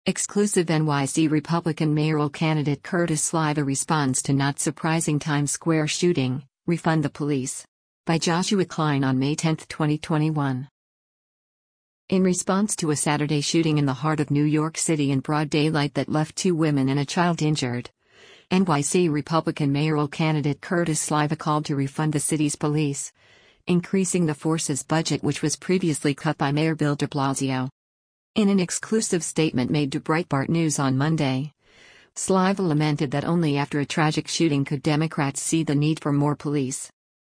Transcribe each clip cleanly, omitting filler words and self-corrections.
Exclusive NYC Republican mayoral candidate Curtis Sliva responds to not surprising Times Square shooting, refund the police. By Joshua Klein on May 10, 2021. In response to a Saturday shooting in the heart of New York City in broad daylight that left 2 women and a child injured, NYC Republican mayoral candidate Curtis Sliva called to refund the city's police, increasing the force's budget which was previously cut by Mayor Bill de Blasio. In an exclusive statement made to Breitbart News on Monday, Sliva lamented that only after a tragic shooting could Democrats see the need for more police.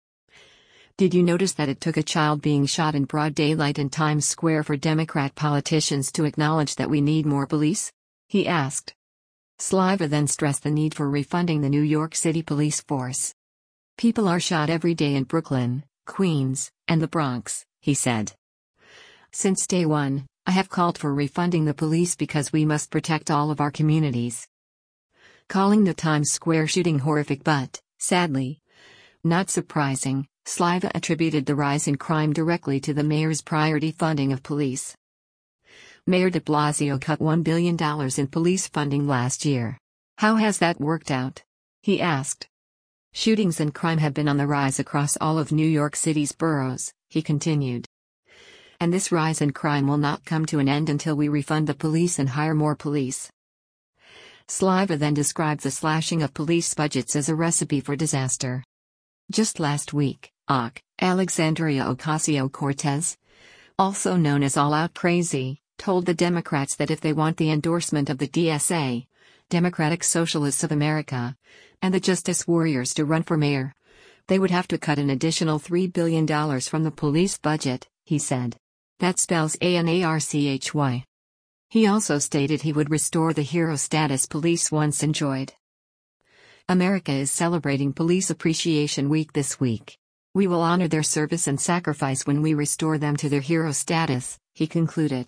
Did you notice that it took a child being shot in broad daylight in Times Square for Democrat politicians to acknowledge that we need more police? He asked. Sliva then stressed the need for refunding the New York City police force. People are shot every day in Brooklyn, Queens, and the Bronx, he said. Since day one, I have called for refunding the police because we must protect all of our communities. Calling the Times Square shooting horrific but, sadly, not surprising, Sliva attributed the rise in crime directly to the mayor's prior defunding of police. Mayor de Blasio cut $1 billion in police funding last year. How has that worked out? He asked. Shootings and crime have been on the rise across all of New York City's boroughs, he continued. And this rise in crime will not come to an end until we refund the police and hire more police. Sliva then described the slashing of police budgets as a recipe for disaster. Just last week, Alexandria Ocasio-Cortez, also known as All Out Crazy, told the Democrats that if they want the endorsement of the DSA, Democratic Socialists of America, and the Justice Warriors to run for mayor, they would have to cut an additional $3 billion from the police budget, he said. That spells ANARCHY. He also stated he would restore the hero status police once enjoyed. America is celebrating Police Appreciation Week this week. We will honor their service and sacrifice when we restore them to their hero status, he concluded.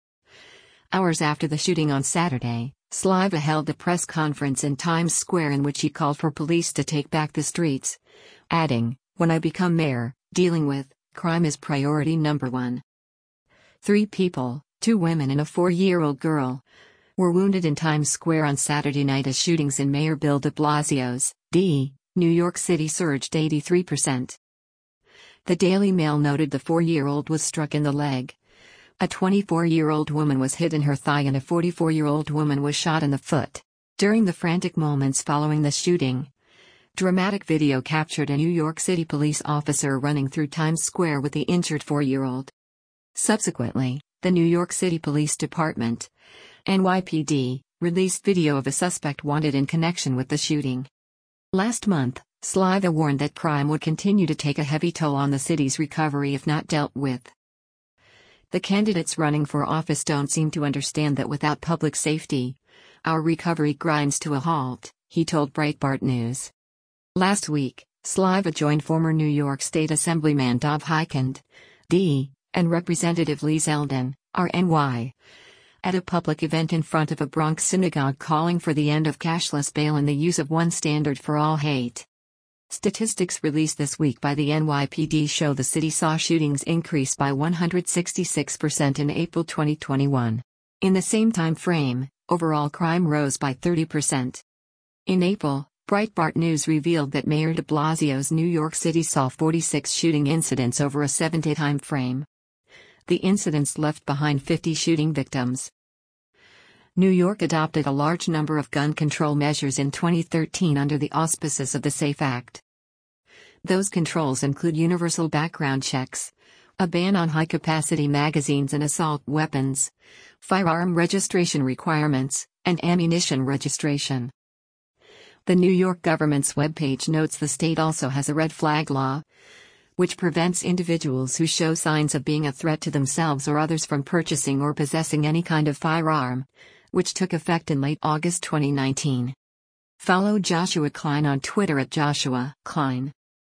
Hours after the shooting on Saturday, Sliva held a press conference in Times Square in which he called for police to take back the streets, adding, "When I become mayor, dealing with crime is priority number 1. 3 people, 2 women and a 4-year-old girl, were wounded in Times Square on Saturday night as shootings in Mayor Bill de Blasio's New York City surged 83%. The Daily Mail noted the 4-year-old was struck in the leg. A 24-year-old woman was hit in her thigh and a 44-year-old woman was shot in the foot. During the frantic moments following the shooting, dramatic video captured a New York City police officer running through Times Square with the injured 4-year-old. Subsequently, the New York City Police Department, NYPD, released video of a suspect wanted in connection with the shooting. Last month, Sliva warned that crime would continue to take a heavy toll on the city's recovery if not dealt with. The candidates running for office don't seem to understand that without public safety, our recovery grinds to a halt, he told Breitbart News. Last week, Sliva joined former New York State Assemblyman Dov Hikind, D., and Representative Lee Zeldin, RNY, at a public event in front of a Bronx synagogue calling for the end of cashless bail and the use of one standard for all hate. Statistics released this week by the NYPD show the city saw shootings increase by 166% in April 2021. In the same time frame, overall crime rose by 30%. In April, Breitbart News revealed that Mayor de Blasio's New York City saw 46 shooting incidents over a 7-day time frame. The incidents left behind 50 shooting victims. New York adopted a large number of gun control measures in 2013 under the auspices of the SAFE Act. Those controls include universal background checks, a ban on high-capacity magazines and assault weapons, firearm registration requirements, and ammunition registration. The New York government's webpage notes the state also has a red flag law, which prevents individuals who show signs of being a threat to themselves or others from purchasing or possessing any kind of firearm, which took effect in late August 2019. Follow Joshua Klein on Twitter at Joshua Klein.